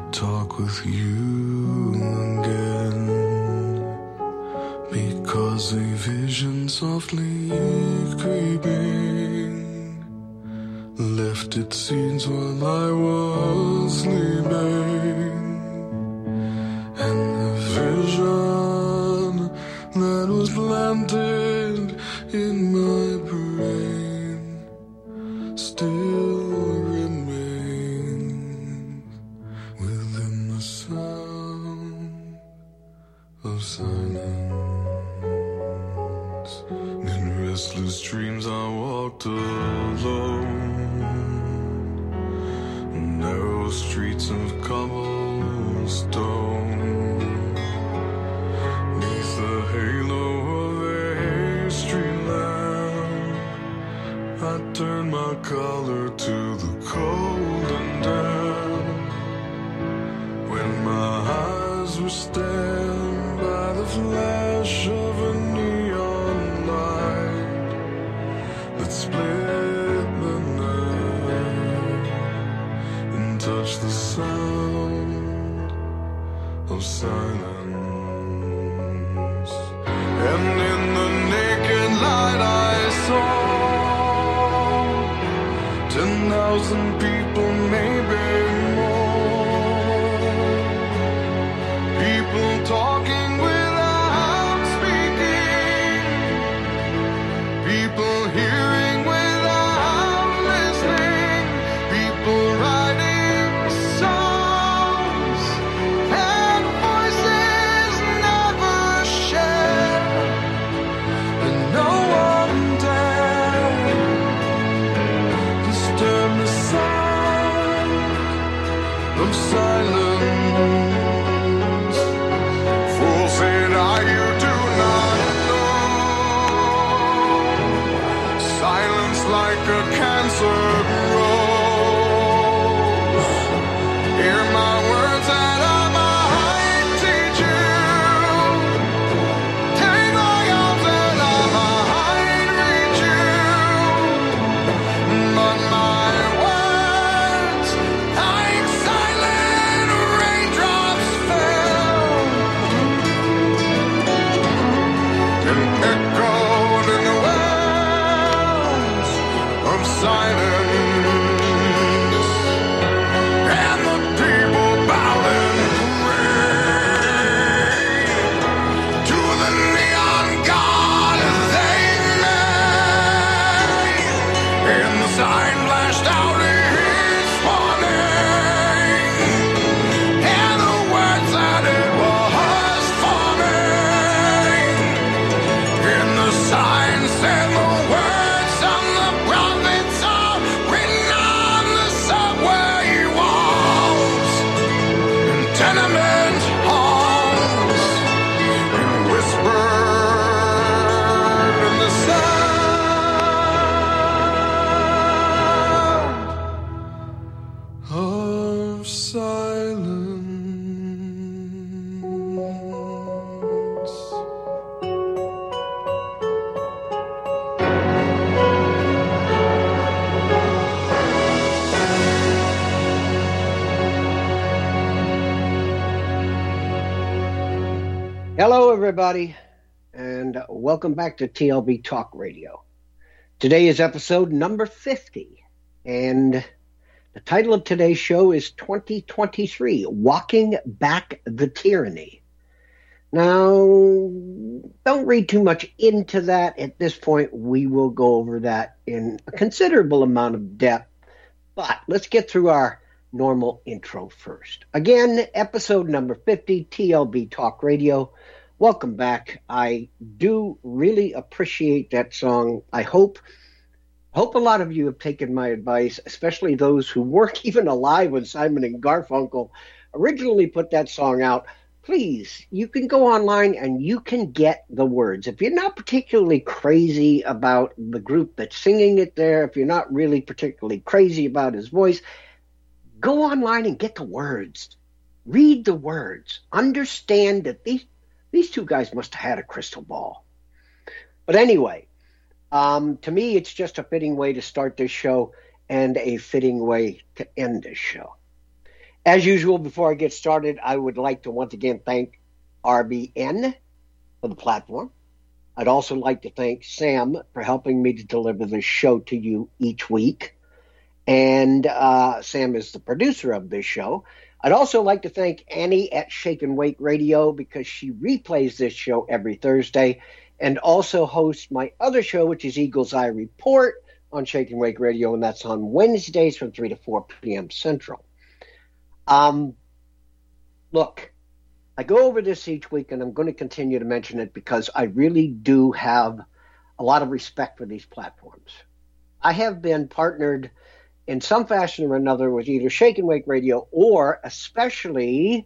talk with you again, because a vision softly creeping left its seeds while I was sleeping, and the vision that was planted in my brain still remains within the sound of silence. In restless dreams I walked alone, narrow streets of cobblestone, neath the halo of a street lamp, I turned my collar to the cold and damp, when my eyes were stared by the flash of a neon light that split the night and touched the sound of silence. And in the naked light I saw 10,000 people, maybe more, people talking without speaking, people hearing without listening, people writing songs and voices never shared, and no one dared disturb the sound of silence. Fool said I, you do not know. Silence like a cancer grows. Hear my words that I might teach you. Take my arms that I might reach you. But my words, like silent raindrops, fell and echoed in the wells of silence. And the people bowed and prayed to the neon god they made, and the sign flashed out its warning, and the words that it was forming, and the sign said the words of the prophets are written on the subway walls and tenement halls, and whispered in the sound of silence. Hello, everybody, and welcome back to TLB Talk Radio. Today is episode number 50, and the title of today's show is 2023, Walking Back the Tyranny. Now, don't read too much into that. At this point, we will go over that in a considerable amount of depth, but let's get through our normal intro first. Again, episode number 50, TLB Talk Radio. Welcome back. I do really appreciate that song. I hope a lot of you have taken my advice, especially those who weren't even alive when Simon and Garfunkel originally put that song out. Please, you can go online and you can get the words. If you're not particularly crazy about the group that's singing it there, if you're not really particularly crazy about his voice, go online and get the words. Read the words. Understand that these two guys must have had a crystal ball. But anyway, to me, it's just a fitting way to start this show and a fitting way to end this show. As usual, before I get started, I would like to once again thank RBN for the platform. I'd also like to thank Sam for helping me to deliver this show to you each week. And Sam is the producer of this show. I'd also like to thank Annie at Shake and Wake Radio because she replays this show every Thursday and also hosts my other show, which is Eagle's Eye Report on Shake and Wake Radio, and that's on Wednesdays from 3 to 4 p.m. Central. Look, I go over this each week, and I'm going to continue to mention it because I really do have a lot of respect for these platforms. I have been partnered in some fashion or another with either Shake and Wake Radio or especially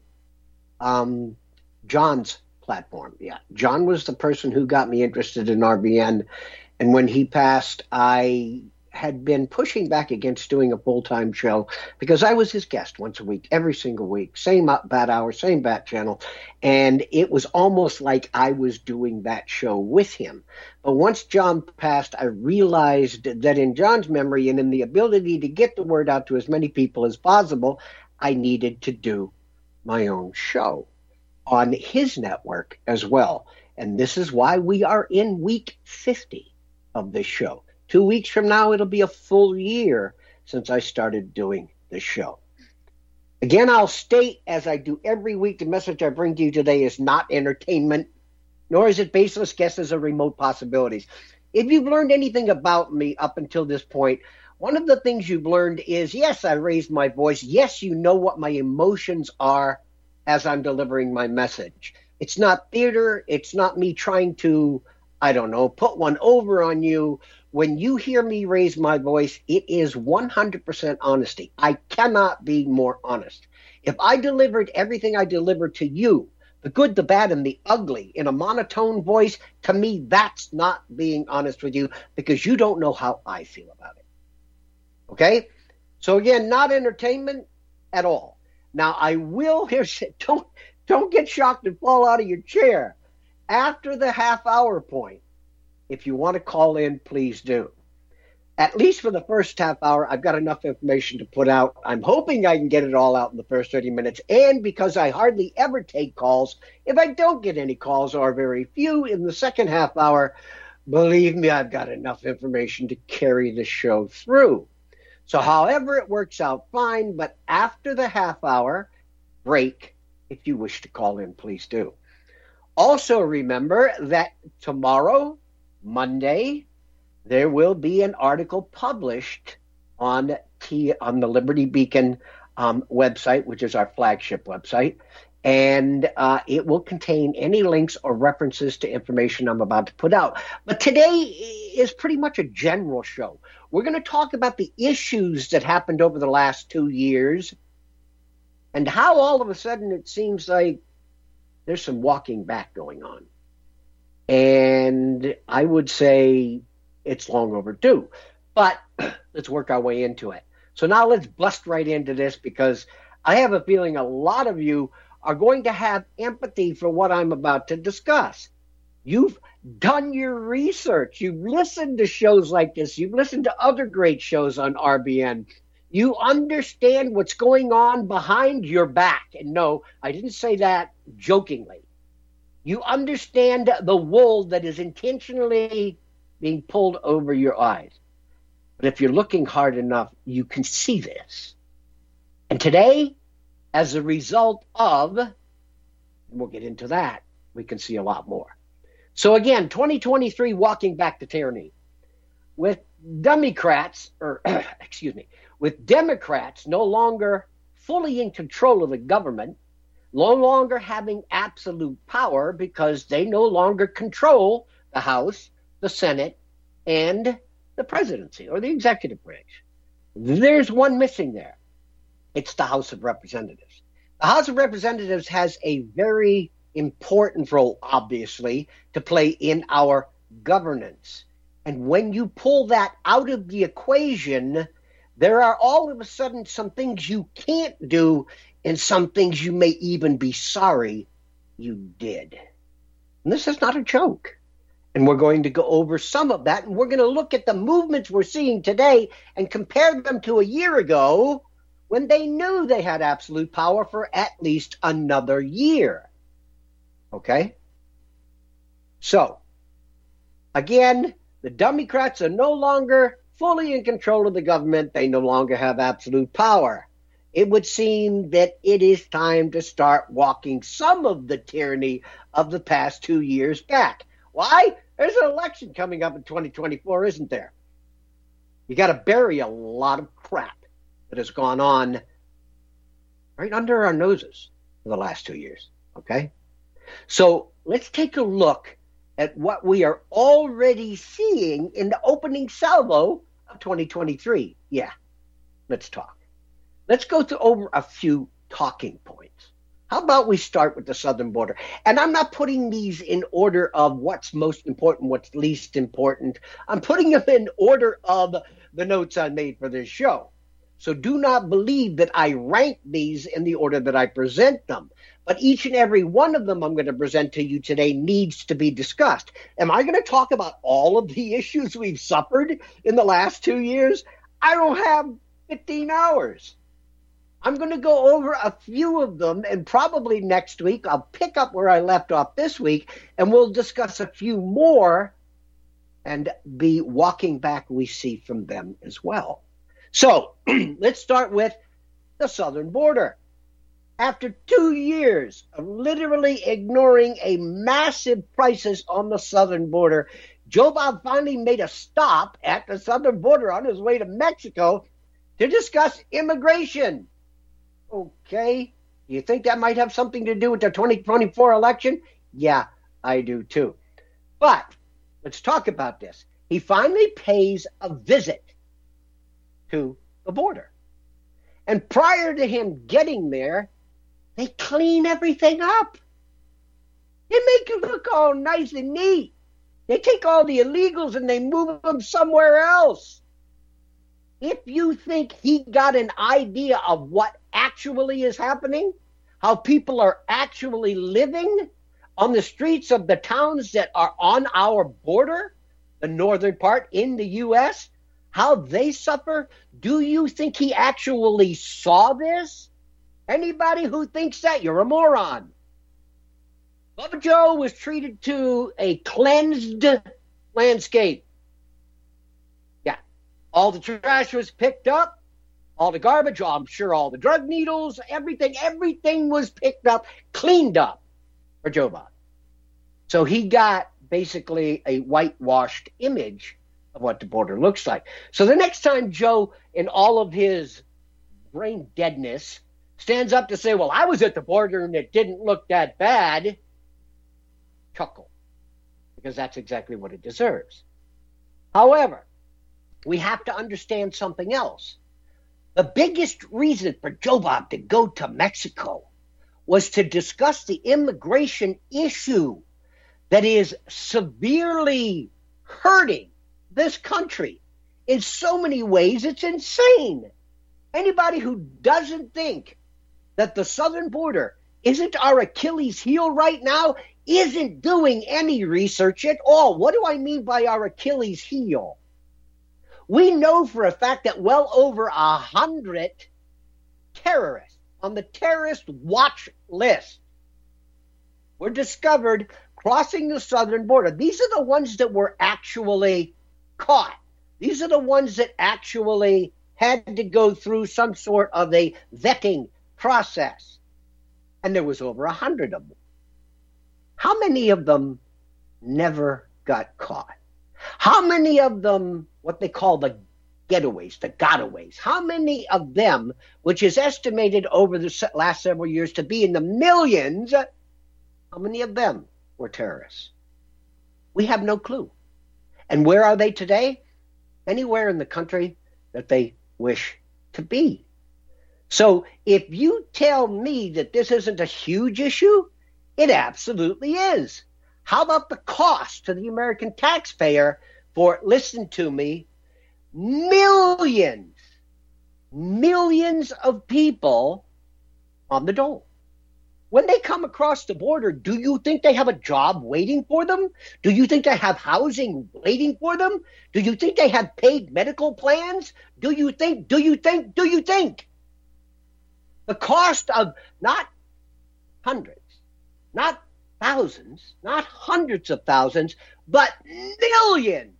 John's platform. Yeah, John was the person who got me interested in RBN, and when he passed, I had been pushing back against doing a full-time show because I was his guest once a week, every single week, same bat hour, same bat channel, and it was almost like I was doing that show with him. But once John passed, I realized that in John's memory and in the ability to get the word out to as many people as possible, I needed to do my own show on his network as well. And this is why we are in week 50 of this show. 2 weeks from now, it'll be a full year since I started doing this show. Again, I'll state, as I do every week, the message I bring to you today is not entertainment, nor is it baseless guesses or remote possibilities. If you've learned anything about me up until this point, one of the things you've learned is, yes, I raised my voice. Yes, you know what my emotions are as I'm delivering my message. It's not theater. It's not me trying to, put one over on you. When you hear me raise my voice, it is 100% honesty. I cannot be more honest. If I delivered everything I delivered to you, the good, the bad, and the ugly, in a monotone voice, to me, that's not being honest with you because you don't know how I feel about it. Okay? So again, not entertainment at all. Now, I will, don't get shocked and fall out of your chair. After the half-hour point, if you want to call in, please do. At least for the first half hour, I've got enough information to put out. I'm hoping I can get it all out in the first 30 minutes. And because I hardly ever take calls, if I don't get any calls or very few in the second half hour, believe me, I've got enough information to carry the show through. So however it works out, fine. But after the half hour break, if you wish to call in, please do. Also remember that tomorrow, Monday, there will be an article published on the Liberty Beacon website, which is our flagship website, and it will contain any links or references to information I'm about to put out. But today is pretty much a general show. We're going to talk about the issues that happened over the last 2 years and how all of a sudden it seems like there's some walking back going on. And I would say it's long overdue. But let's work our way into it. So now let's bust right into this because I have a feeling a lot of you are going to have empathy for what I'm about to discuss. You've done your research. You've listened to shows like this. You've listened to other great shows on RBN. You understand what's going on behind your back. And no, I didn't say that jokingly. You understand the wool that is intentionally being pulled over your eyes. But if you're looking hard enough, you can see this. And today, as a result of, and we'll get into that, we can see a lot more. So again, 2023 walking back to tyranny. With Democrats no longer fully in control of the government, no longer having absolute power because they no longer control the House, the Senate, and the presidency or the executive branch. There's one missing there. It's the House of Representatives. The House of Representatives has a very important role, obviously, to play in our governance. And when you pull that out of the equation, there are all of a sudden some things you can't do and some things you may even be sorry you did. And this is not a joke. And we're going to go over some of that, and we're going to look at the movements we're seeing today and compare them to a year ago when they knew they had absolute power for at least another year. Okay? So, again, the Democrats are no longer fully in control of the government. They no longer have absolute power. It would seem that it is time to start walking some of the tyranny of the past 2 years back. Why? There's an election coming up in 2024, isn't there? You got to bury a lot of crap that has gone on right under our noses for the last 2 years, okay? So let's take a look at what we are already seeing in the opening salvo of 2023. Yeah, let's talk. Let's go over a few talking points. How about we start with the southern border? And I'm not putting these in order of what's most important, what's least important. I'm putting them in order of the notes I made for this show. So do not believe that I rank these in the order that I present them. But each and every one of them I'm going to present to you today needs to be discussed. Am I going to talk about all of the issues we've suffered in the last 2 years? I don't have 15 hours. I'm going to go over a few of them, and probably next week I'll pick up where I left off this week, and we'll discuss a few more and be walking back we see from them as well. So let's start with the southern border. After 2 years of literally ignoring a massive crisis on the southern border, Joe Biden finally made a stop at the southern border on his way to Mexico to discuss immigration. Okay, you think that might have something to do with the 2024 election? Yeah, I do too. But let's talk about this. He finally pays a visit to the border. And prior to him getting there, they clean everything up. They make it look all nice and neat. They take all the illegals and they move them somewhere else. If you think he got an idea of what actually is happening, how people are actually living on the streets of the towns that are on our border, the northern part in the U.S., how they suffer, do you think he actually saw this? Anybody who thinks that, you're a moron. Bubba Joe was treated to a cleansed landscape. Yeah, all the trash was picked up, all the garbage, I'm sure all the drug needles, everything was picked up, cleaned up for Joe Biden. So he got basically a whitewashed image of what the border looks like. So the next time Joe, in all of his brain deadness, stands up to say, well, I was at the border and it didn't look that bad, chuckle, because that's exactly what it deserves. However, we have to understand something else. The biggest reason for Joe Biden to go to Mexico was to discuss the immigration issue that is severely hurting this country in so many ways. It's insane. Anybody who doesn't think that the southern border isn't our Achilles heel right now isn't doing any research at all. What do I mean by our Achilles heel? We know for a fact that well over 100 terrorists on the terrorist watch list were discovered crossing the southern border. These are the ones that were actually caught. These are the ones that actually had to go through some sort of a vetting process. And there was over 100 of them. How many of them never got caught? How many of them, what they call the getaways, the gotaways, how many of them, which is estimated over the last several years to be in the millions, how many of them were terrorists? We have no clue. And where are they today? Anywhere in the country that they wish to be. So if you tell me that this isn't a huge issue, it absolutely is. How about the cost to the American taxpayer for, listen to me, millions of people on the dole? When they come across the border, do you think they have a job waiting for them? Do you think they have housing waiting for them? Do you think they have paid medical plans? Do you think? The cost of not hundreds, not thousands, not hundreds of thousands, but millions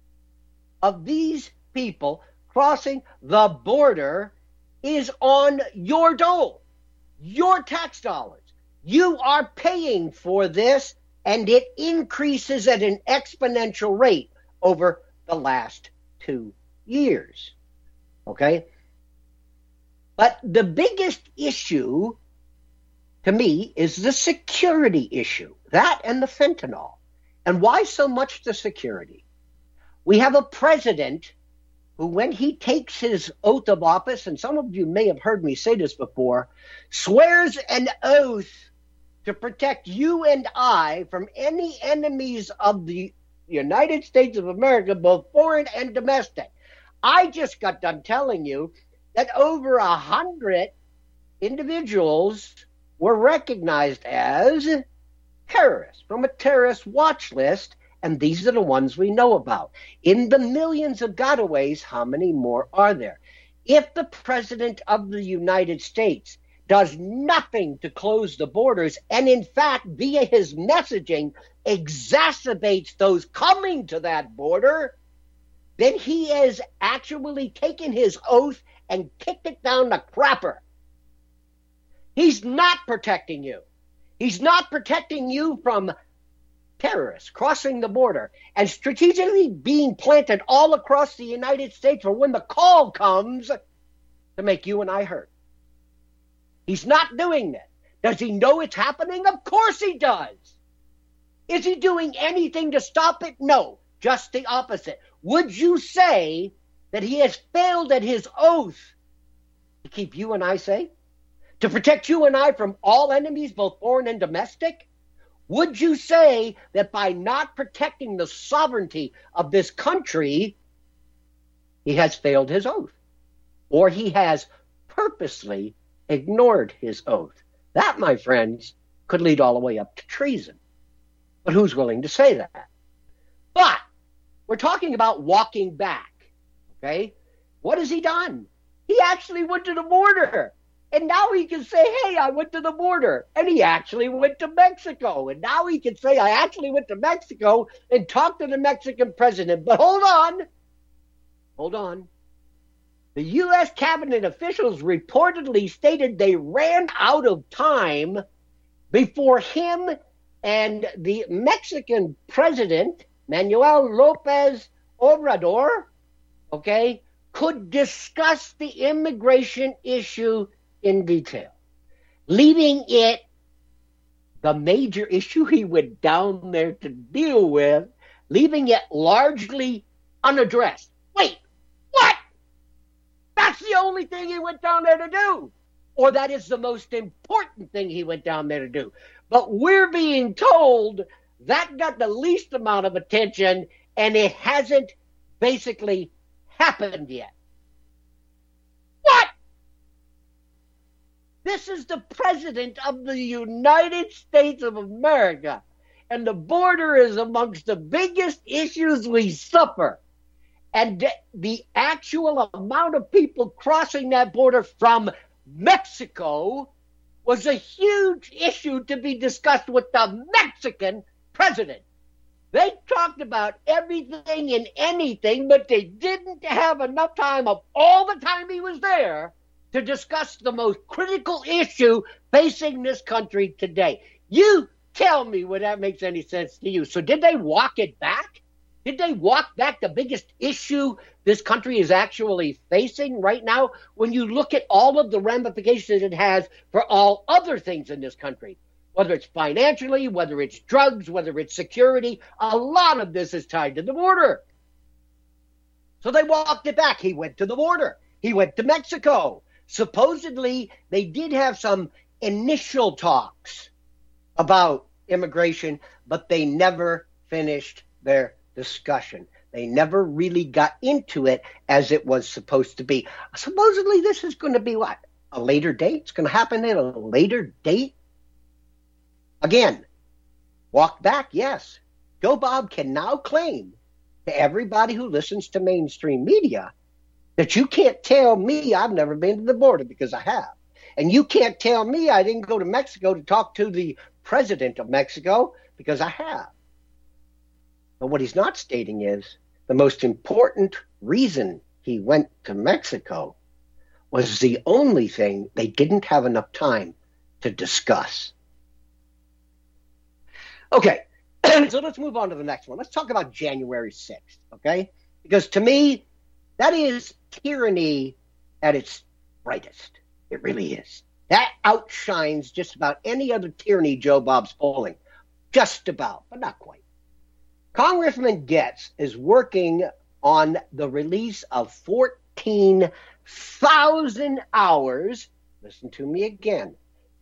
of these people crossing the border is on your dole, your tax dollars. You are paying for this, and it increases at an exponential rate over the last 2 years. Okay? But the biggest issue to me is the security issue, that and the fentanyl. And why so much the security? We have a president who, when he takes his oath of office, and some of you may have heard me say this before, swears an oath to protect you and I from any enemies of the United States of America, both foreign and domestic. I just got done telling you that over 100 individuals were recognized as terrorists from a terrorist watch list, and these are the ones we know about. In the millions of gotaways, how many more are there? If the President of the United States does nothing to close the borders, and in fact, via his messaging, exacerbates those coming to that border, then he has actually taken his oath and kicked it down the crapper. He's not protecting you. He's not protecting you from terrorists crossing the border and strategically being planted all across the United States for when the call comes to make you and I hurt. He's not doing that. Does he know it's happening? Of course he does. Is he doing anything to stop it? No, just the opposite. Would you say that he has failed at his oath to keep you and I safe? To protect you and I from all enemies, both foreign and domestic? Would you say that by not protecting the sovereignty of this country, he has failed his oath? Or he has purposely ignored his oath? That, my friends, could lead all the way up to treason. But who's willing to say that? But we're talking about walking back, okay? What has he done? He actually went to the border. And now he can say, hey, I went to the border. And he actually went to Mexico. And now he can say, I actually went to Mexico and talked to the Mexican president. But hold on. The U.S. cabinet officials reportedly stated they ran out of time before him and the Mexican president, Manuel López Obrador, okay, could discuss the immigration issue in detail, leaving it the major issue he went down there to deal with, leaving it largely unaddressed. Wait, what? That's the only thing he went down there to do. Or that is the most important thing he went down there to do. But we're being told that got the least amount of attention, and it hasn't basically happened yet. What? This is the President of the United States of America, and the border is amongst the biggest issues we suffer. And the actual amount of people crossing that border from Mexico was a huge issue to be discussed with the Mexican president. They talked about everything and anything, but they didn't have enough time of all the time he was there to discuss the most critical issue facing this country today. You tell me whether that makes any sense to you. So did they walk it back? Did they walk back the biggest issue this country is actually facing right now when you look at all of the ramifications it has for all other things in this country? Whether it's financially, whether it's drugs, whether it's security, a lot of this is tied to the border. So they walked it back. He went to the border. He went to Mexico. Supposedly, they did have some initial talks about immigration, but they never finished their discussion. They never really got into it as it was supposed to be. Supposedly, this is going to be what? A later date? It's going to happen at a later date? Again, walk back, yes. Joe Bob can now claim to everybody who listens to mainstream media that you can't tell me I've never been to the border, because I have. And you can't tell me I didn't go to Mexico to talk to the president of Mexico, because I have. But what he's not stating is the most important reason he went to Mexico was the only thing they didn't have enough time to discuss. Okay, so let's move on to the next one. Let's talk about January 6th, okay? Because to me, that is tyranny at its brightest. It really is. That outshines just about any other tyranny Joe Bob's pulling. Just about, but not quite. Congressman Getz is working on the release of 14,000 hours, listen to me again,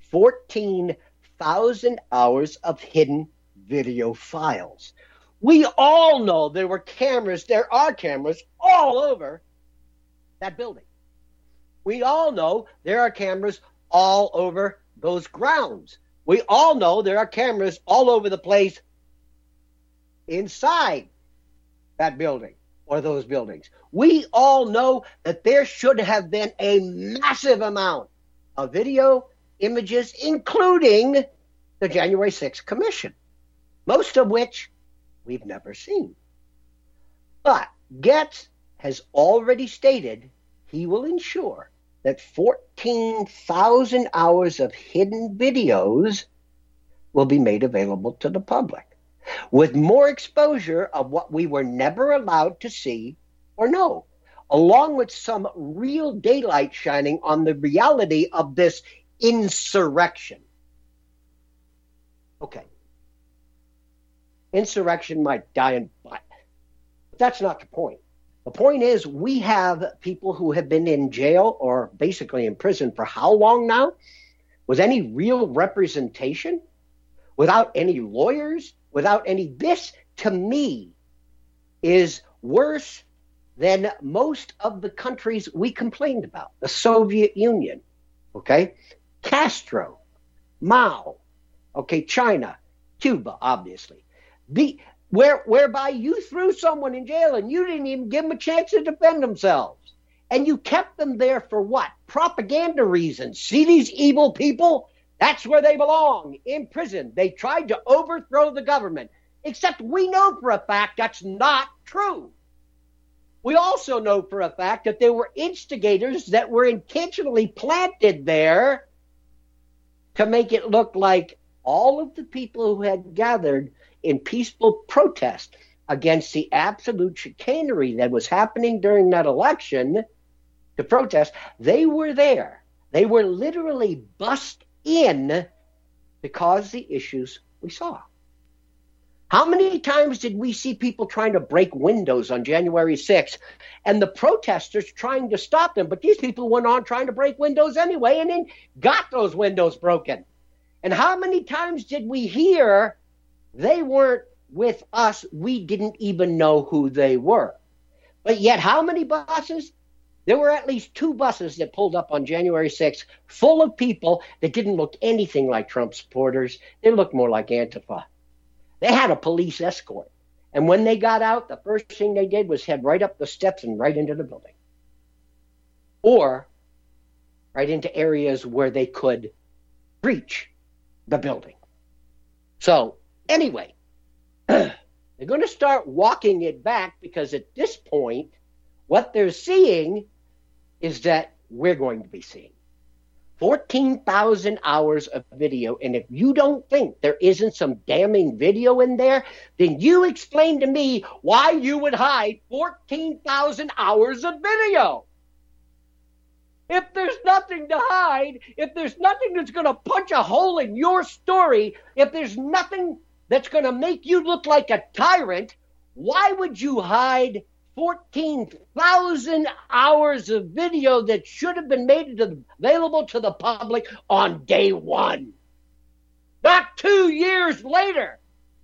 14,000 hours of hidden video files. We all know there are cameras all over that building. We all know there are cameras all over those grounds. We all know there are cameras all over the place inside that building or those buildings. We all know that there should have been a massive amount of video images, including the January 6th Commission, most of which we've never seen. But Getz has already stated he will ensure that 14,000 hours of hidden videos will be made available to the public, with more exposure of what we were never allowed to see or know, along with some real daylight shining on the reality of this insurrection. Okay. Insurrection might die in butt. But that's not the point. The point is we have people who have been in jail or basically in prison for how long now? With any real representation? Without any lawyers? Without any... This, to me, is worse than most of the countries we complained about. The Soviet Union, okay? Castro, Mao, okay, China, Cuba, obviously. Whereby you threw someone in jail and you didn't even give them a chance to defend themselves. And you kept them there for what? Propaganda reasons. See these evil people? That's where they belong, in prison. They tried to overthrow the government. Except we know for a fact that's not true. We also know for a fact that there were instigators that were intentionally planted there to make it look like all of the people who had gathered in peaceful protest against the absolute chicanery that was happening during that election to protest, they were there. They were literally bussed in to cause the issues we saw. How many times did we see people trying to break windows on January 6th and the protesters trying to stop them? But these people went on trying to break windows anyway and then got those windows broken. And how many times did we hear they weren't with us, we didn't even know who they were? But yet how many buses? There were at least 2 buses that pulled up on January 6th full of people that didn't look anything like Trump supporters. They looked more like Antifa. They had a police escort. And when they got out, the first thing they did was head right up the steps and right into the building. Or right into areas where they could breach the building. So anyway, they're going to start walking it back because at this point, what they're seeing is that we're going to be seeing 14,000 hours of video. And if you don't think there isn't some damning video in there, then you explain to me why you would hide 14,000 hours of video. If there's nothing to hide, if there's nothing that's going to punch a hole in your story, if there's nothing that's going to make you look like a tyrant, why would you hide 14,000 hours of video that should have been made available to the public on day one, not 2 years later?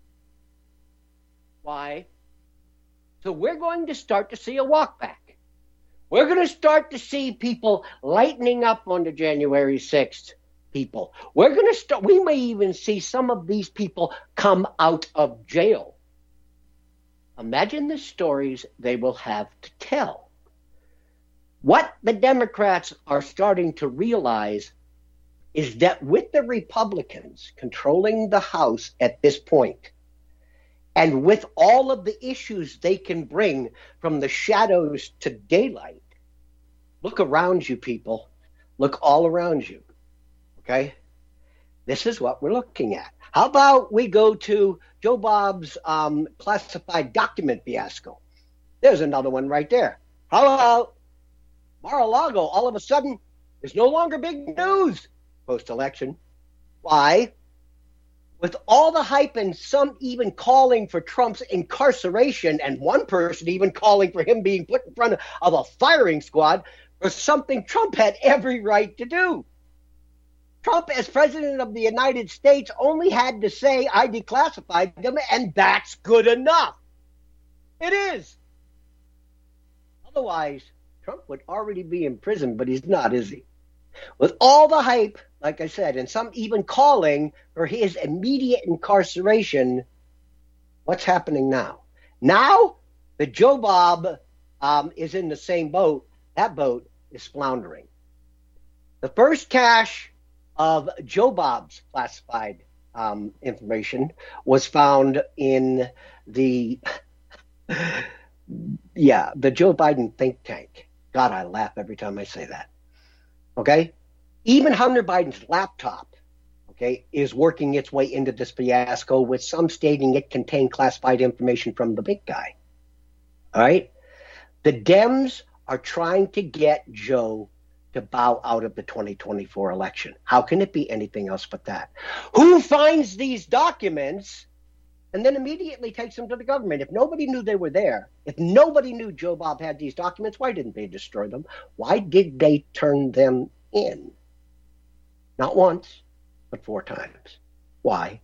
Why? So we're going to start to see a walk back. We're going to start to see people lightening up on the January 6th people. We're going to start, we may even see some of these people come out of jail. Imagine the stories they will have to tell. What the Democrats are starting to realize is that with the Republicans controlling the House at this point, and with all of the issues they can bring from the shadows to daylight, look around you, people. Look all around you. Okay? This is what we're looking at. How about we go to Joe Bob's classified document fiasco? There's another one right there. How about Mar-a-Lago? All of a sudden, is no longer big news post-election. Why? With all the hype and some even calling for Trump's incarceration, and one person even calling for him being put in front of a firing squad for something Trump had every right to do. Trump, as president of the United States, only had to say, I declassified them, and that's good enough. It is. Otherwise, Trump would already be in prison, but he's not, is he? With all the hype, like I said, and some even calling for his immediate incarceration, what's happening now? Now that Joe Bob is in the same boat, that boat is floundering. The first cache of Joe Bob's classified information was found in the Joe Biden think tank. God, I laugh every time I say that. Okay? Even Hunter Biden's laptop, okay, is working its way into this fiasco, with some stating it contained classified information from the big guy. All right? The Dems are trying to get Joe to bow out of the 2024 election. How can it be anything else but that? Who finds these documents and then immediately takes them to the government? If nobody knew they were there, if nobody knew Joe Bob had these documents, why didn't they destroy them? Why did they turn them in? Not once, but 4 times. Why?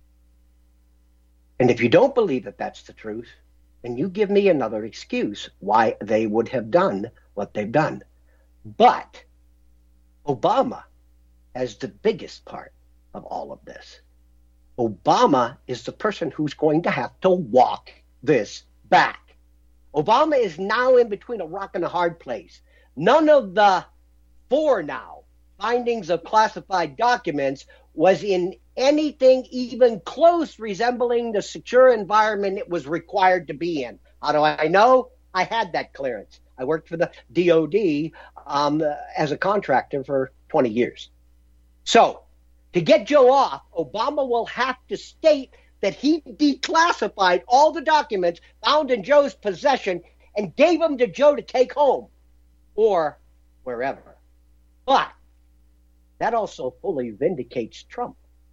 And if you don't believe that that's the truth, then you give me another excuse why they would have done what they've done. But Obama has the biggest part of all of this. Obama is the person who's going to have to walk this back. Obama is now in between a rock and a hard place. None of the 4 now findings of classified documents was in anything even close resembling the secure environment it was required to be in. How do I know? I had that clearance. I worked for the DOD as a contractor for 20 years. So, to get Joe off, Obama will have to state that he declassified all the documents found in Joe's possession and gave them to Joe to take home or wherever. But that also fully vindicates Trump.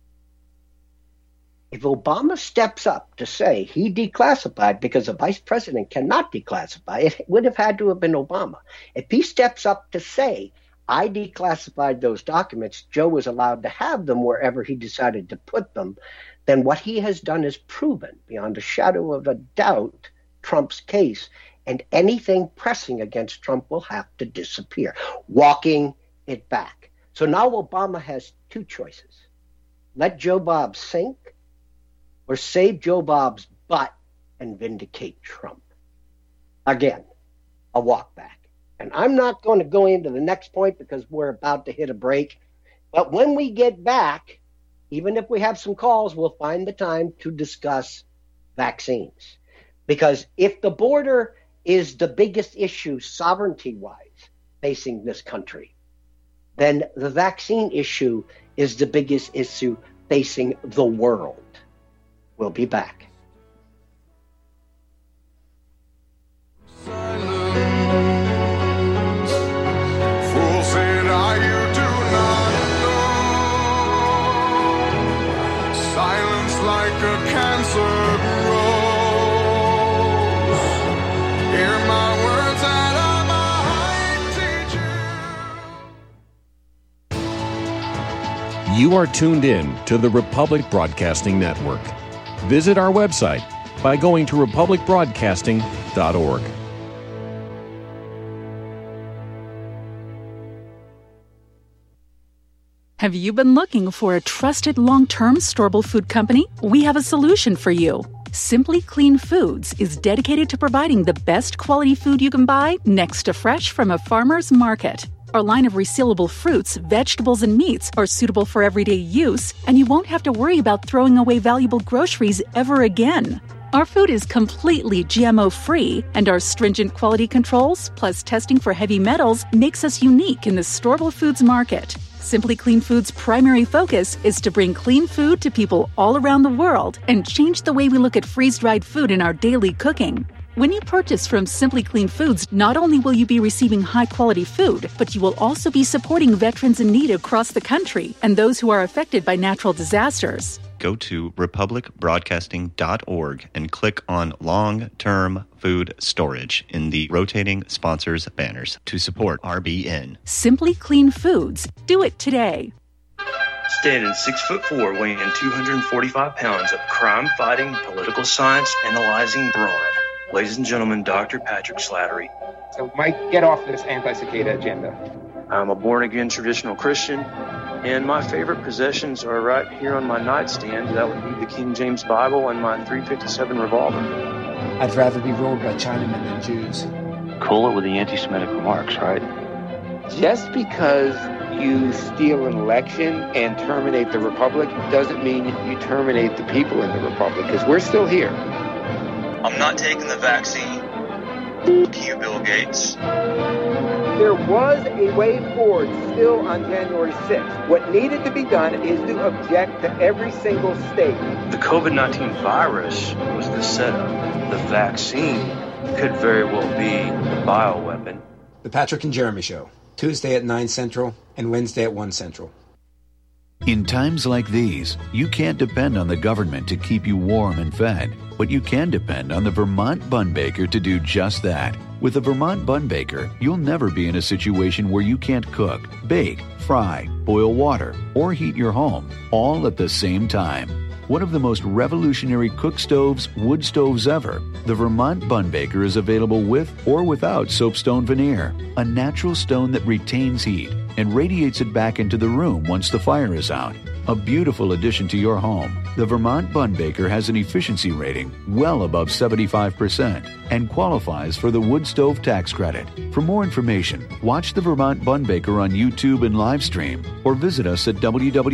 If Obama steps up to say he declassified, because the vice president cannot declassify, it would have had to have been Obama. If he steps up to say, I declassified those documents, Joe was allowed to have them wherever he decided to put them, then what he has done is proven, beyond a shadow of a doubt, Trump's case, and anything pressing against Trump will have to disappear, walking it back. So now Obama has 2 choices. Let Joe Bob sink, or save Joe Bob's butt and vindicate Trump. Again, a walk back. And I'm not going to go into the next point because we're about to hit a break. But when we get back, even if we have some calls, we'll find the time to discuss vaccines. Because if the border is the biggest issue sovereignty-wise facing this country, then the vaccine issue is the biggest issue facing the world. We'll be back. You are tuned in to the Republic Broadcasting Network. Visit our website by going to republicbroadcasting.org. Have you been looking for a trusted long-term storable food company? We have a solution for you. Simply Clean Foods is dedicated to providing the best quality food you can buy next to fresh from a farmer's market. Our line of resealable fruits, vegetables, and meats are suitable for everyday use, and you won't have to worry about throwing away valuable groceries ever again. Our food is completely GMO-free, and our stringent quality controls, plus testing for heavy metals, makes us unique in the storable foods market. Simply Clean Foods' primary focus is to bring clean food to people all around the world and change the way we look at freeze-dried food in our daily cooking. When you purchase from Simply Clean Foods, not only will you be receiving high-quality food, but you will also be supporting veterans in need across the country and those who are affected by natural disasters. Go to republicbroadcasting.org and click on long-term food storage in the rotating sponsors banners to support RBN. Simply Clean Foods. Do it today. Standing 6'4", weighing 245 pounds of crime-fighting, political science analyzing brawn. Ladies and gentlemen, Dr. Patrick Slattery. So, Mike, get off this anti-cicada agenda. I'm a born-again traditional Christian, and my favorite possessions are right here on my nightstand. That would be the King James Bible and my .357 revolver. I'd rather be ruled by Chinamen than Jews. Cool it with the anti-Semitic remarks, right? Just because you steal an election and terminate the republic doesn't mean you terminate the people in the republic, because we're still here. I'm not taking the vaccine. F*** you, Bill Gates. There was a way forward still on January 6th. What needed to be done is to object to every single state. The COVID-19 virus was the setup. The vaccine could very well be the bioweapon. The Patrick and Jeremy Show, Tuesday at 9 Central and Wednesday at 1 Central. In times like these, you can't depend on the government to keep you warm and fed, but you can depend on the Vermont Bun Baker to do just that. With the Vermont Bun Baker, you'll never be in a situation where you can't cook, bake, fry, boil water, or heat your home, all at the same time. One of the most revolutionary cook stoves, wood stoves ever, the Vermont Bun Baker is available with or without soapstone veneer, a natural stone that retains heat and radiates it back into the room once the fire is out. A beautiful addition to your home, the Vermont Bun Baker has an efficiency rating well above 75% and qualifies for the wood stove tax credit. For more information, watch the Vermont Bun Baker on YouTube and live stream or visit us at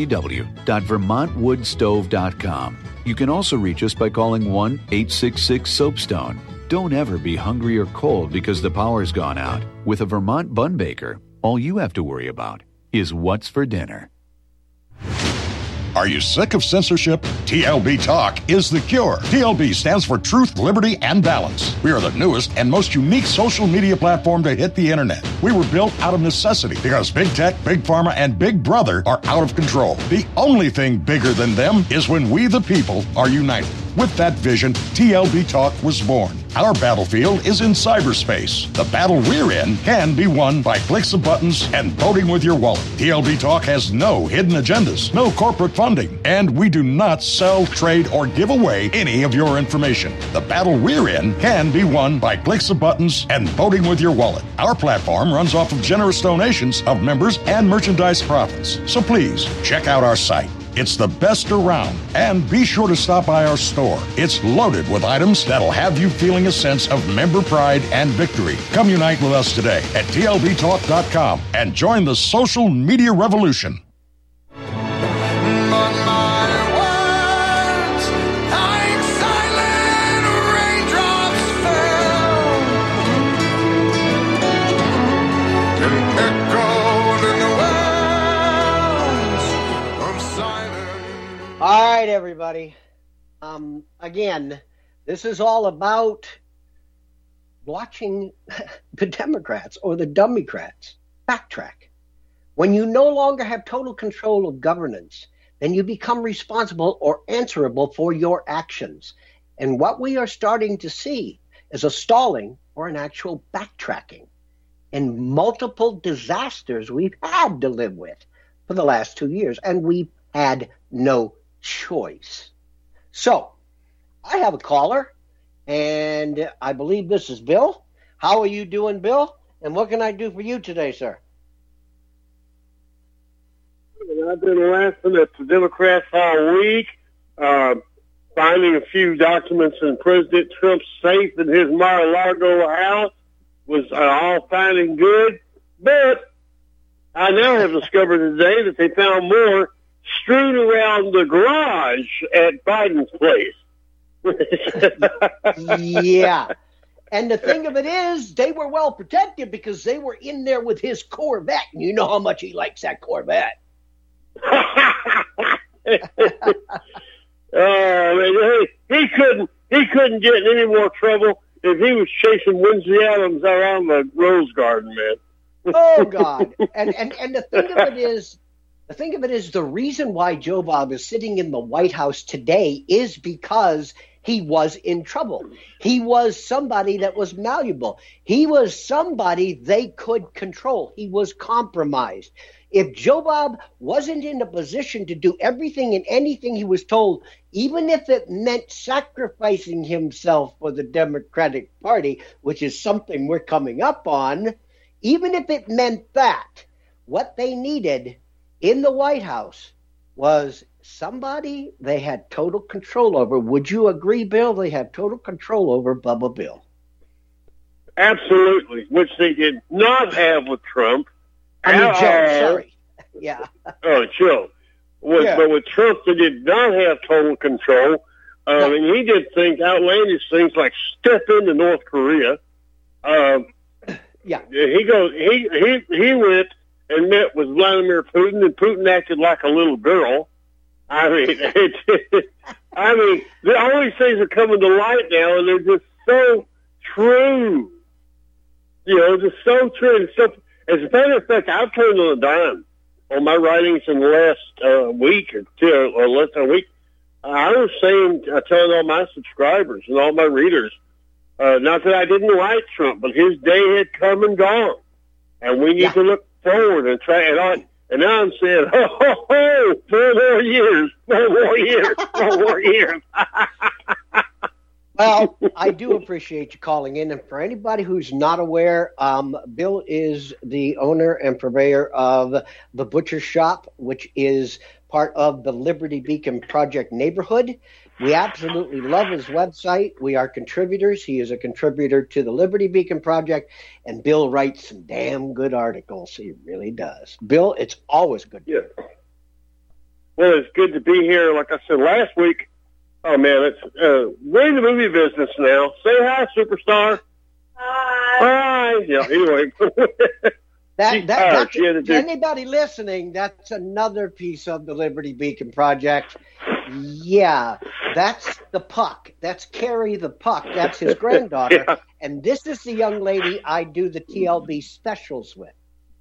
www.vermontwoodstove.com. You can also reach us by calling 1-866-SOAPSTONE. Don't ever be hungry or cold because the power's gone out. With a Vermont Bun Baker, all you have to worry about is what's for dinner. Are you sick of censorship? TLB Talk is the cure. TLB stands for Truth, Liberty, and Balance. We are the newest and most unique social media platform to hit the internet. We were built out of necessity because Big Tech, Big Pharma, and Big Brother are out of control. The only thing bigger than them is when we the people are united. With that vision, TLB Talk was born. Our battlefield is in cyberspace. The battle we're in can be won by clicks of buttons and voting with your wallet. TLB Talk has no hidden agendas, no corporate funding, and we do not sell, trade, or give away any of your information. The battle we're in can be won by clicks of buttons and voting with your wallet. Our platform runs off of generous donations of members and merchandise profits. So please, check out our site. It's the best around. And be sure to stop by our store. It's loaded with items that'll have you feeling a sense of member pride and victory. Come unite with us today at tlbtalk.com and join the social media revolution. All right, everybody. Again, this is all about watching the Democrats or the Dummycrats backtrack. When you no longer have total control of governance, then you become responsible or answerable for your actions. And what we are starting to see is a stalling or an actual backtracking in multiple disasters we've had to live with for the last 2 years, and we've had no choice. So, I have a caller, and I believe this is Bill. How are you doing, Bill? And what can I do for you today, sir? I've been laughing at the Democrats all week, finding a few documents in President Trump's safe in his Mar-a-Lago house was all fine and good, but I now have discovered today that they found more strewn around the garage at Biden's place. Yeah. And the thing of it is, they were well protected because they were in there with his Corvette. And you know how much he likes that Corvette. He couldn't get in any more trouble if he was chasing Wednesday Addams around the Rose Garden, man. Oh God! And the thing of it is, the reason why Joe Bob is sitting in the White House today is because he was in trouble. He was somebody that was malleable. He was somebody they could control. He was compromised. If Joe Bob wasn't in a position to do everything and anything he was told, even if it meant sacrificing himself for the Democratic Party, which is something we're coming up on, even if it meant that, what they needed in the White House was somebody they had total control over. Would you agree, Bill? They had total control over Bubba Bill. Absolutely, which they did not have with Trump. Joe, sorry. Yeah. Oh, Joe. But with Trump, they did not have total control. And he did outlandish things like step into North Korea. Yeah. He went and met with Vladimir Putin, and Putin acted like a little girl. I mean, all these things are coming to light now, and they're just so true. Just so true. And so, as a matter of fact, I've turned on a dime on my writings in the last week or two, or less than a week. I was telling all my subscribers and all my readers, not that I didn't like Trump, but his day had come and gone, and we need to look forward and try it on. And now I'm saying, 4 more years, 4 more years, 4 more years. Well, I do appreciate you calling in. And for anybody who's not aware, Bill is the owner and purveyor of The Butcher Shop, which is part of the Liberty Beacon Project neighborhood. We absolutely love his website. We are contributors. He is a contributor to the Liberty Beacon Project, and Bill writes some damn good articles. He really does. Bill, it's always good. Yeah. Well, it's good to be here. Like I said last week, oh, man, we're in the movie business now. Say hi, superstar. Hi. Yeah, anyway. To anybody listening, that's another piece of the Liberty Beacon Project. Yeah, that's the Puck. That's Carrie the Puck. That's his granddaughter. Yeah. And this is the young lady I do the TLB specials with.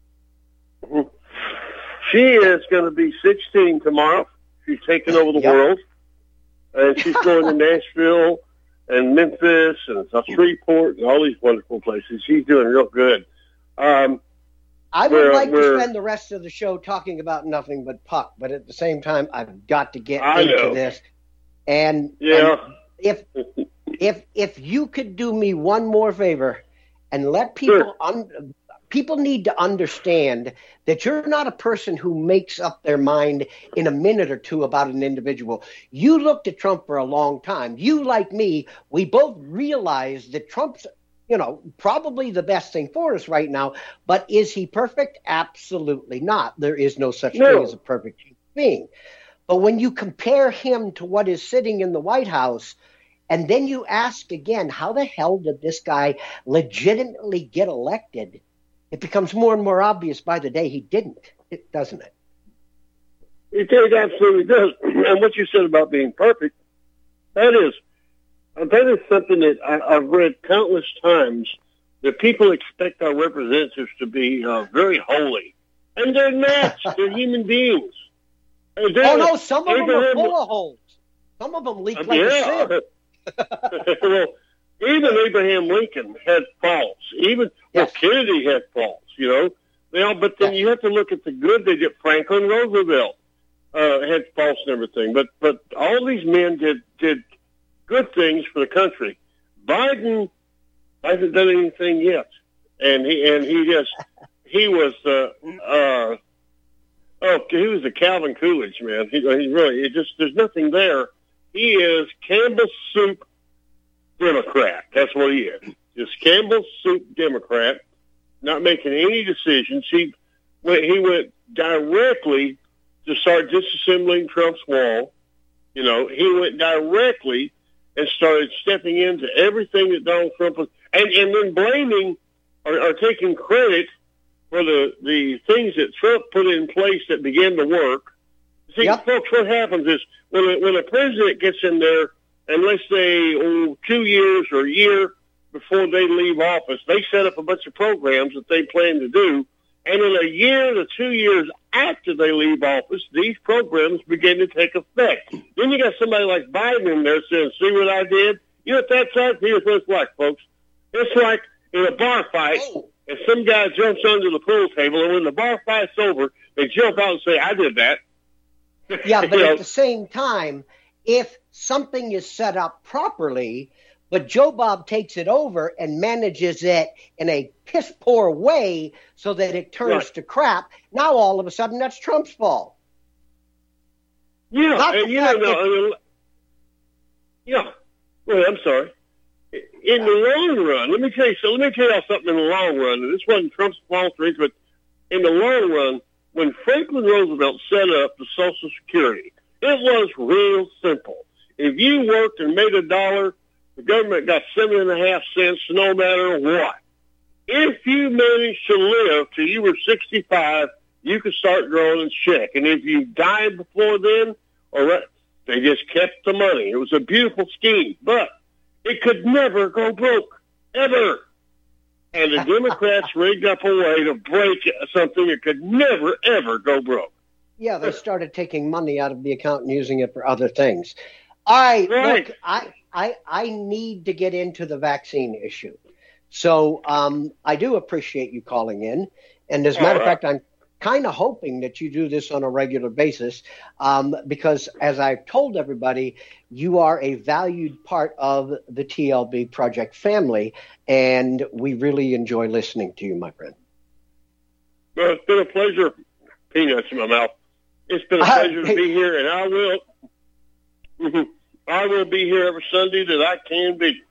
She is going to be 16 tomorrow. She's taking over the world. And she's going to Nashville and Memphis and Shreveport and all these wonderful places. She's doing real good. I would like to spend the rest of the show talking about nothing but Puck, but at the same time, I've got to get into this. And if you could do me one more favor and let people people need to understand that you're not a person who makes up their mind in a minute or two about an individual. You looked at Trump for a long time. You, like me, we both realize that Trump's probably the best thing for us right now. But is he perfect? Absolutely not. There is no such thing as a perfect human being. But when you compare him to what is sitting in the White House, and then you ask again, how the hell did this guy legitimately get elected? It becomes more and more obvious by the day he didn't, doesn't it? It absolutely does. And what you said about being perfect, that is something that I've read countless times, that people expect our representatives to be very holy. And they're not. They're human beings. Some of them are full of holes. Some of them leak like a sieve. Well, even Abraham Lincoln had faults. Kennedy had faults, But then you have to look at the good they did. Franklin Roosevelt had faults and everything. But all these men did good things for the country. Biden hasn't done anything yet, and he was a Calvin Coolidge, man. He really there's nothing there. He is Campbell's soup Democrat. That's what he is. Just Campbell's soup Democrat, not making any decisions. he went directly to start disassembling Trump's wall. You know, he went directly and started stepping into everything that Donald Trump was, and then blaming or taking credit for the things that Trump put in place that began to work. See, folks, what happens is when a president gets in there, and let's say 2 years or a year before they leave office, they set up a bunch of programs that they plan to do, and in a year to 2 years after they leave office, these programs begin to take effect. Then you got somebody like Biden in there saying, see what I did? You know what that's like? Here's what it's like, folks. It's like in a bar fight, and some guy jumps under the pool table, and when the bar fight's over, they jump out and say, I did that. Yeah, but at the same time, if something is set up properly, but Joe Bob takes it over and manages it in a piss-poor way so that it turns to crap, now all of a sudden that's Trump's fault. Yeah, well, I'm sorry. In the long run, let me tell you something in the long run, and this wasn't Trump's fault, but in the long run, when Franklin Roosevelt set up the Social Security, it was real simple. If you worked and made $1, the government got 7.5 cents no matter what. If you managed to live till you were 65, you could start drawing a check. And if you died before then, they just kept the money. It was a beautiful scheme, but it could never go broke, ever. And the Democrats rigged up a way to break something that could never, ever go broke. Yeah, they started taking money out of the account and using it for other things. All right. Look, I need to get into the vaccine issue. So I do appreciate you calling in. And as a matter of fact, I'm kind of hoping that you do this on a regular basis because, as I've told everybody, you are a valued part of the TLB Project family, and we really enjoy listening to you, my friend. Well, it's been a pleasure. Peanuts in my mouth. It's been a pleasure to be here, and I will be here every Sunday that I can be.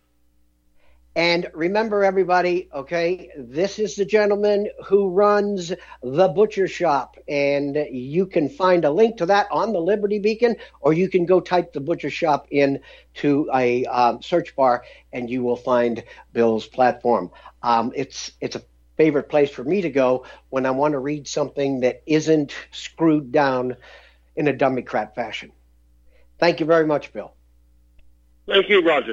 And remember, everybody, okay, this is the gentleman who runs the Butcher Shop, and you can find a link to that on the Liberty Beacon, or you can go type the Butcher Shop into a search bar, and you will find Bill's platform. It's a favorite place for me to go when I want to read something that isn't screwed down in a Democrat fashion. Thank you very much, Bill. Thank you, Roger.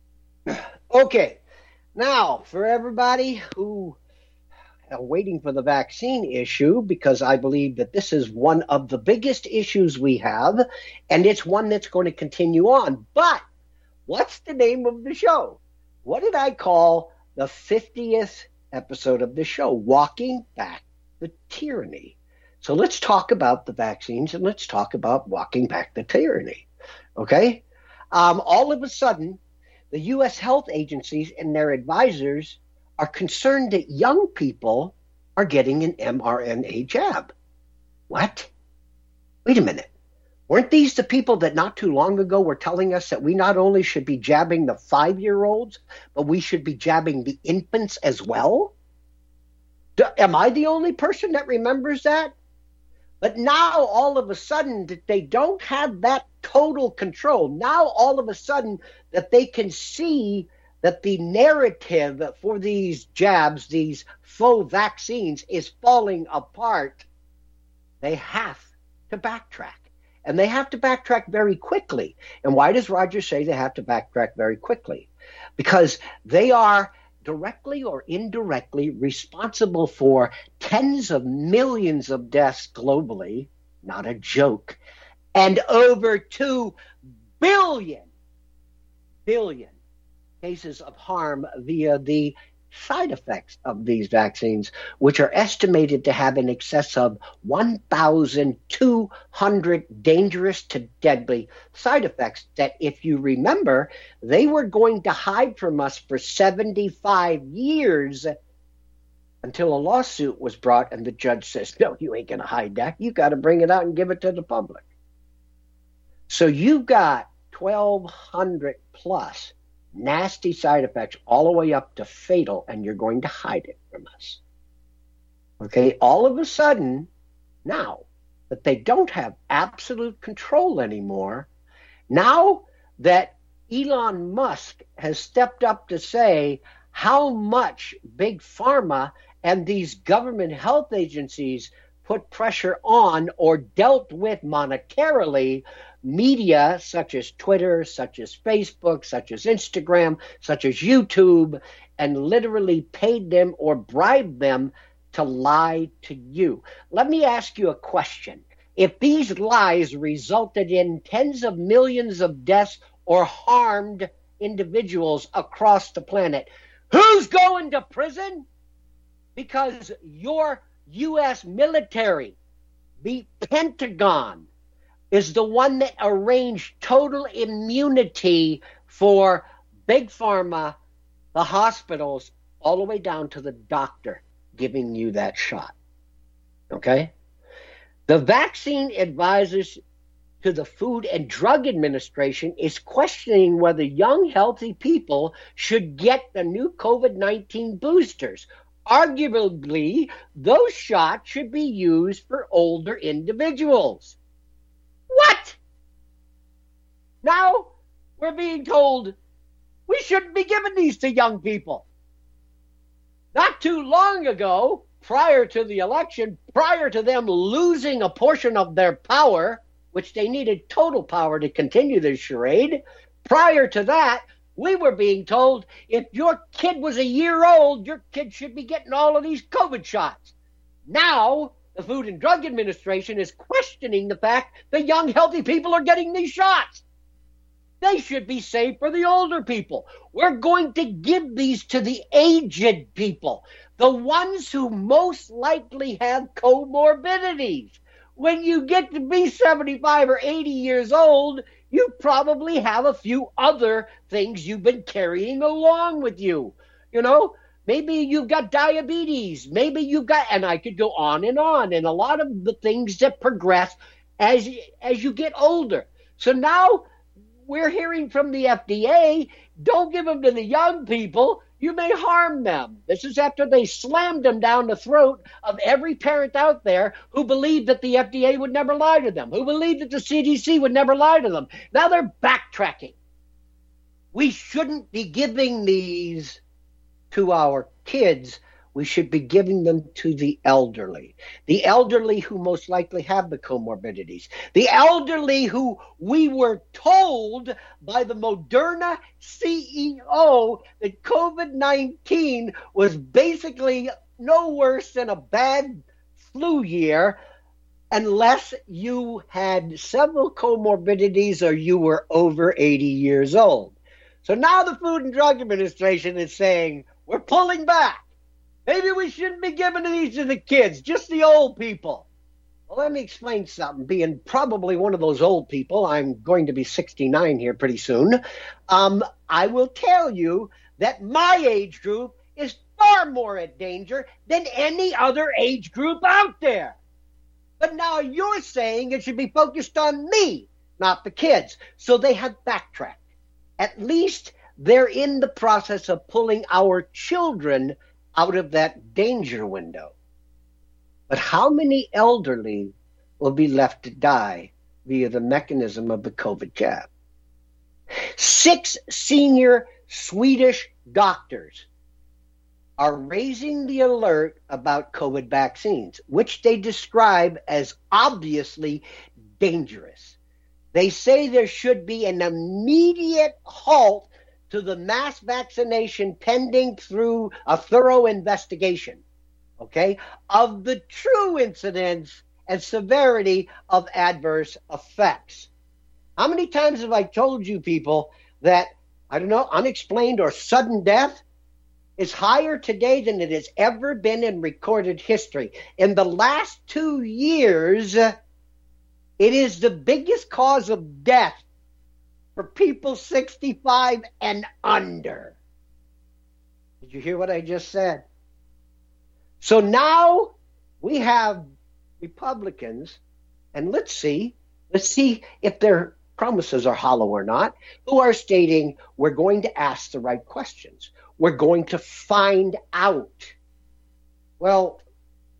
Okay. Now, for everybody who are waiting for the vaccine issue, because I believe that this is one of the biggest issues we have, and it's one that's going to continue on. But what's the name of the show? What did I call the 50th episode of the show? Walking Back the Tyranny. So let's talk about the vaccines, and let's talk about walking back the tyranny. Okay? All of a sudden, the U.S. health agencies and their advisors are concerned that young people are getting an mRNA jab. What? Wait a minute. Weren't these the people that not too long ago were telling us that we not only should be jabbing the 5-year-olds, but we should be jabbing the infants as well? Am I the only person that remembers that? But now, all of a sudden, that they don't have that total control. Now, all of a sudden, that they can see that the narrative for these jabs, these faux vaccines, is falling apart. They have to backtrack. And they have to backtrack very quickly. And why does Roger say they have to backtrack very quickly? Because they are directly or indirectly responsible for tens of millions of deaths globally, not a joke, and over 2 billion cases of harm via the side effects of these vaccines, which are estimated to have in excess of 1,200 dangerous to deadly side effects that, if you remember, they were going to hide from us for 75 years until a lawsuit was brought and the judge says, no, you ain't going to hide that. You got to bring it out and give it to the public. So you've got 1,200 plus nasty side effects all the way up to fatal, and you're going to hide it from us. Okay, all of a sudden, now that they don't have absolute control anymore, now that Elon Musk has stepped up to say how much Big Pharma and these government health agencies put pressure on or dealt with monetarily media such as Twitter, such as Facebook, such as Instagram, such as YouTube, and literally paid them or bribed them to lie to you. Let me ask you a question. If these lies resulted in tens of millions of deaths or harmed individuals across the planet, who's going to prison? Because your U.S. military, the Pentagon, is the one that arranged total immunity for Big Pharma, the hospitals, all the way down to the doctor giving you that shot. Okay? The vaccine advisors to the Food and Drug Administration is questioning whether young, healthy people should get the new COVID-19 boosters. Arguably, those shots should be used for older individuals. What? Now we're being told we shouldn't be giving these to young people. Not too long ago, prior to the election, prior to them losing a portion of their power, which they needed total power to continue this charade, prior to that, we were being told if your kid was a year old, your kid should be getting all of these COVID shots. Now, the Food and Drug Administration is questioning the fact that young, healthy people are getting these shots. They should be saved for the older people. We're going to give these to the aged people, the ones who most likely have comorbidities. When you get to be 75 or 80 years old, you probably have a few other things you've been carrying along with you. You know, maybe you've got diabetes. Maybe you've got, and I could go on, and a lot of the things that progress as you get older. So now we're hearing from the FDA, don't give them to the young people. You may harm them. This is after they slammed them down the throat of every parent out there who believed that the FDA would never lie to them, who believed that the CDC would never lie to them. Now they're backtracking. We shouldn't be giving these to our kids. We should be giving them to the elderly who most likely have the comorbidities, the elderly who we were told by the Moderna CEO that COVID-19 was basically no worse than a bad flu year unless you had several comorbidities or you were over 80 years old. So now the Food and Drug Administration is saying, we're pulling back. Maybe we shouldn't be giving these to the kids, just the old people. Well, let me explain something. Being probably one of those old people, I'm going to be 69 here pretty soon. I will tell you that my age group is far more at danger than any other age group out there. But now you're saying it should be focused on me, not the kids. So they have backtracked. At least they're in the process of pulling our children out of that danger window. But how many elderly will be left to die via the mechanism of the COVID jab? 6 senior Swedish doctors are raising the alert about COVID vaccines, which they describe as obviously dangerous. They say there should be an immediate halt to the mass vaccination pending through a thorough investigation, okay, of the true incidence and severity of adverse effects. How many times have I told you people that, I don't know, unexplained or sudden death is higher today than it has ever been in recorded history? In the last 2 years, it is the biggest cause of death for people 65 and under. Did you hear what I just said? So now we have Republicans, and let's see if their promises are hollow or not, who are stating we're going to ask the right questions. We're going to find out. Well,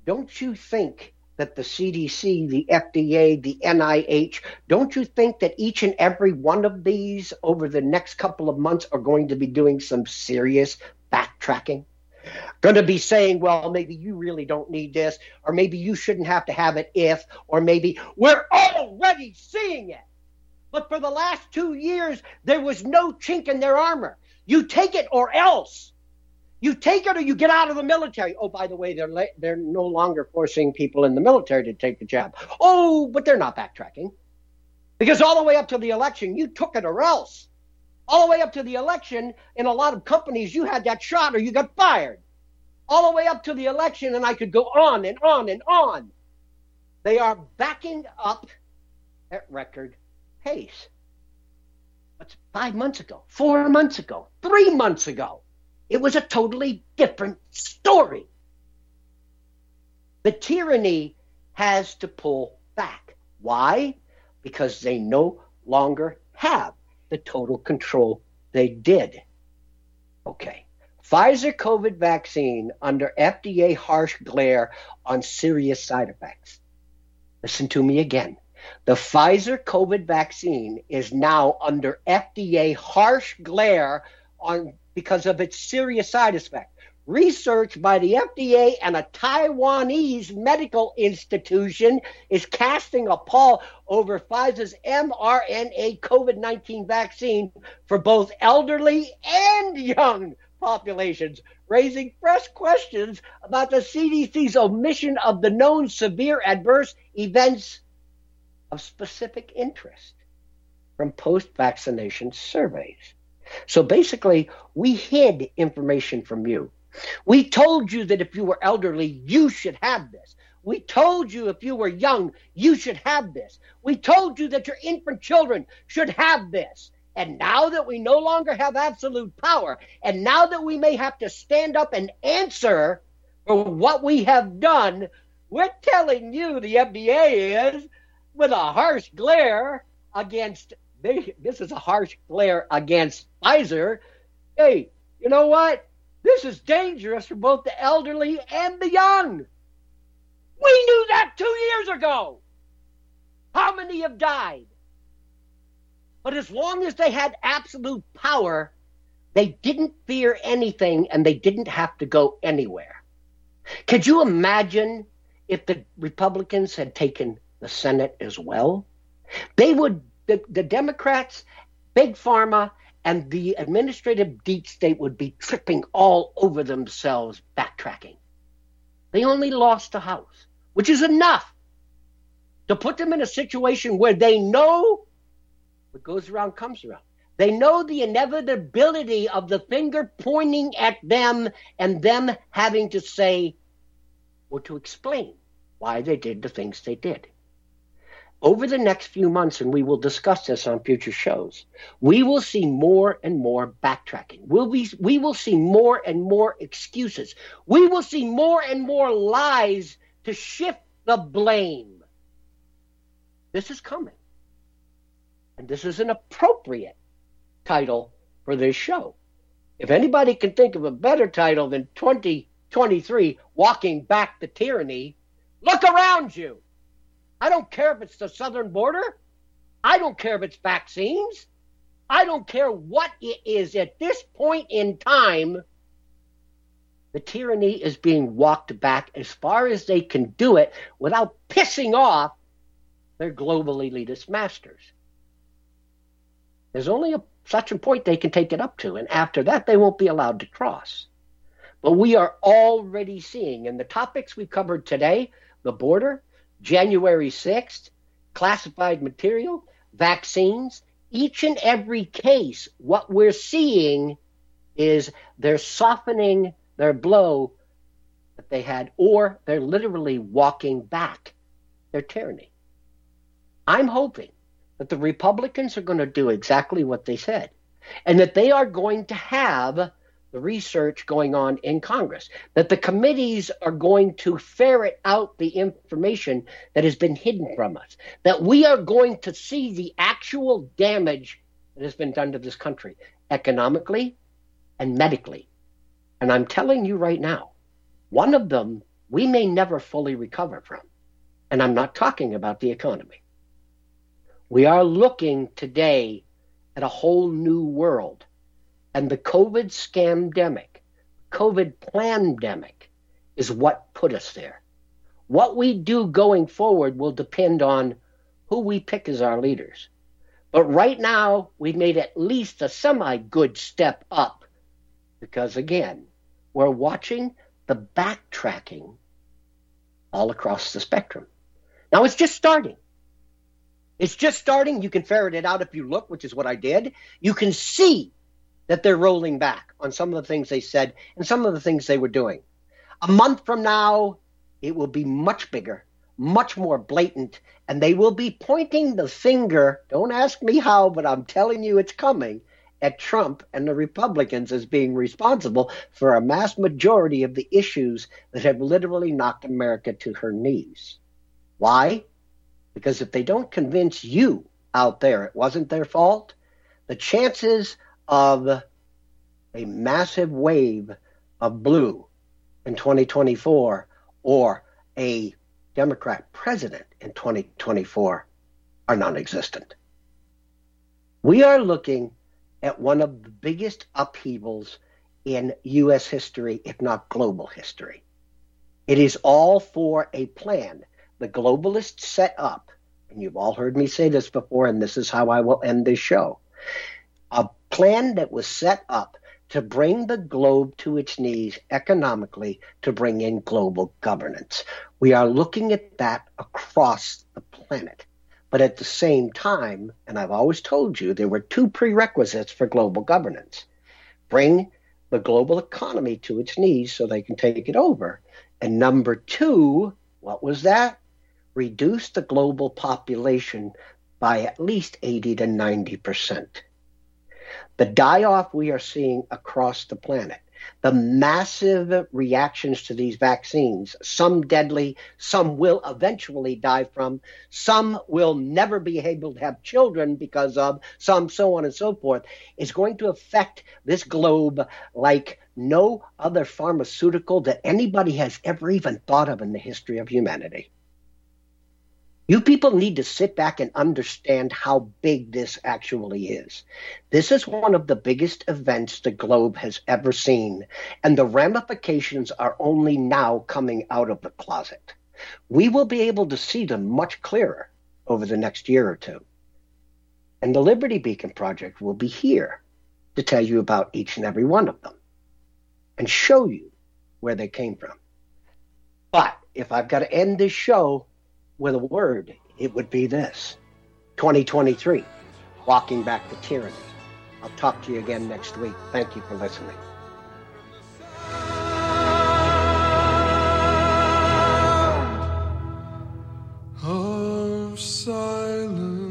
don't you think that the CDC, the FDA, the NIH, don't you think that each and every one of these over the next couple of months are going to be doing some serious backtracking? Going to be saying, well, maybe you really don't need this, or maybe you shouldn't have to have it if, or maybe we're already seeing it. But for the last 2 years, there was no chink in their armor. You take it or else. You take it or you get out of the military. Oh, by the way, they're no longer forcing people in the military to take the jab. Oh, but they're not backtracking. Because all the way up to the election, you took it or else. All the way up to the election, in a lot of companies, you had that shot or you got fired. All the way up to the election, and I could go on and on and on. They are backing up at record pace. That's 5 months ago, 4 months ago, 3 months ago. It was a totally different story. The tyranny has to pull back. Why? Because they no longer have the total control they did. Okay. Pfizer COVID vaccine under FDA harsh glare on serious side effects. Listen to me again. The Pfizer COVID vaccine is now under FDA harsh glare because of its serious side effects. Research by the FDA and a Taiwanese medical institution is casting a pall over Pfizer's mRNA COVID-19 vaccine for both elderly and young populations, raising fresh questions about the CDC's omission of the known severe adverse events of specific interest from post-vaccination surveys. So basically, we hid information from you. We told you that if you were elderly, you should have this. We told you if you were young, you should have this. We told you that your infant children should have this. And now that we no longer have absolute power, and now that we may have to stand up and answer for what we have done, we're telling you, the FDA is, with a harsh glare against, this is a harsh glare against Pfizer, hey, you know what? This is dangerous for both the elderly and the young. We knew that 2 years ago. How many have died? But as long as they had absolute power, they didn't fear anything and they didn't have to go anywhere. Could you imagine if the Republicans had taken the Senate as well? They would, the Democrats, Big Pharma, and the administrative deep state would be tripping all over themselves backtracking. They only lost the House, which is enough to put them in a situation where they know what goes around comes around. They know the inevitability of the finger pointing at them and them having to say or to explain why they did the things they did. Over the next few months, and we will discuss this on future shows, we will see more and more backtracking. We will see more and more excuses. We will see more and more lies to shift the blame. This is coming. And this is an appropriate title for this show. If anybody can think of a better title than 2023, Walking Back the Tyranny, look around you. I don't care if it's the southern border. I don't care if it's vaccines. I don't care what it is. At this point in time, the tyranny is being walked back as far as they can do it without pissing off their global elitist masters. There's only such a point they can take it up to, and after that, they won't be allowed to cross. But we are already seeing, in the topics we covered today, the border, January 6th, classified material, vaccines, each and every case, what we're seeing is they're softening their blow that they had, or they're literally walking back their tyranny. I'm hoping that the Republicans are going to do exactly what they said, and that they are going to have the research going on in Congress, that the committees are going to ferret out the information that has been hidden from us, that we are going to see the actual damage that has been done to this country economically and medically. And I'm telling you right now, one of them we may never fully recover from. And I'm not talking about the economy. We are looking today at a whole new world. And the COVID scamdemic, COVID plandemic, is what put us there. What we do going forward will depend on who we pick as our leaders. But right now, we've made at least a semi-good step up because, again, we're watching the backtracking all across the spectrum. Now, it's just starting. It's just starting. You can ferret it out if you look, which is what I did. You can see that they're rolling back on some of the things they said and some of the things they were doing. A month from now, it will be much bigger, much more blatant, and they will be pointing the finger, don't ask me how, but I'm telling you it's coming, at Trump and the Republicans as being responsible for a mass majority of the issues that have literally knocked America to her knees. Why? Because if they don't convince you out there it wasn't their fault, the chances of a massive wave of blue in 2024 or a Democrat president in 2024 are non-existent. We are looking at one of the biggest upheavals in U.S. history, if not global history. It is all for a plan the globalists set up, and you've all heard me say this before, and this is how I will end this show. A plan that was set up to bring the globe to its knees economically, to bring in global governance. We are looking at that across the planet. But at the same time, and I've always told you, there were two prerequisites for global governance. Bring the global economy to its knees so they can take it over. And number two, what was that? Reduce the global population by at least 80 to 90%. The die-off we are seeing across the planet, the massive reactions to these vaccines, some deadly, some will eventually die from, some will never be able to have children because of, some so on and so forth, is going to affect this globe like no other pharmaceutical that anybody has ever even thought of in the history of humanity. You people need to sit back and understand how big this actually is. This is one of the biggest events the globe has ever seen, and the ramifications are only now coming out of the closet. We will be able to see them much clearer over the next year or two. And the Liberty Beacon Project will be here to tell you about each and every one of them and show you where they came from. But if I've got to end this show with a word, it would be this: 2023, walking back to tyranny. I'll talk to you again next week. Thank you for listening. Of silence.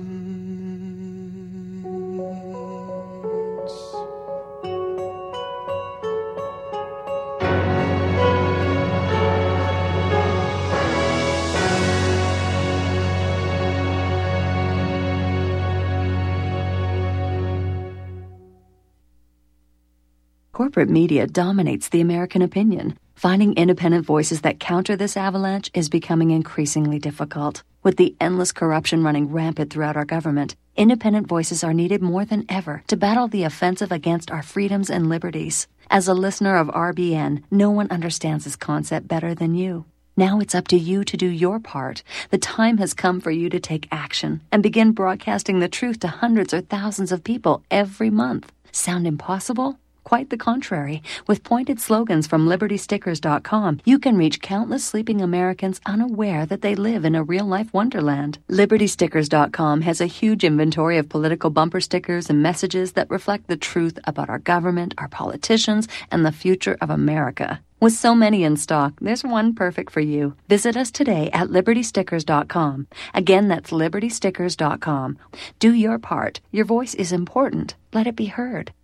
Corporate media dominates the American opinion. Finding independent voices that counter this avalanche is becoming increasingly difficult. With the endless corruption running rampant throughout our government, independent voices are needed more than ever to battle the offensive against our freedoms and liberties. As a listener of RBN, no one understands this concept better than you. Now it's up to you to do your part. The time has come for you to take action and begin broadcasting the truth to hundreds or thousands of people every month. Sound impossible? Quite the contrary. With pointed slogans from LibertyStickers.com, you can reach countless sleeping Americans unaware that they live in a real-life wonderland. LibertyStickers.com has a huge inventory of political bumper stickers and messages that reflect the truth about our government, our politicians, and the future of America. With so many in stock, there's one perfect for you. Visit us today at LibertyStickers.com. Again, that's LibertyStickers.com. Do your part. Your voice is important. Let it be heard.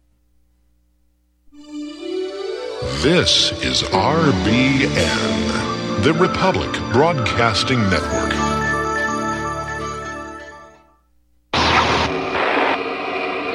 This is RBN, the Republic Broadcasting Network.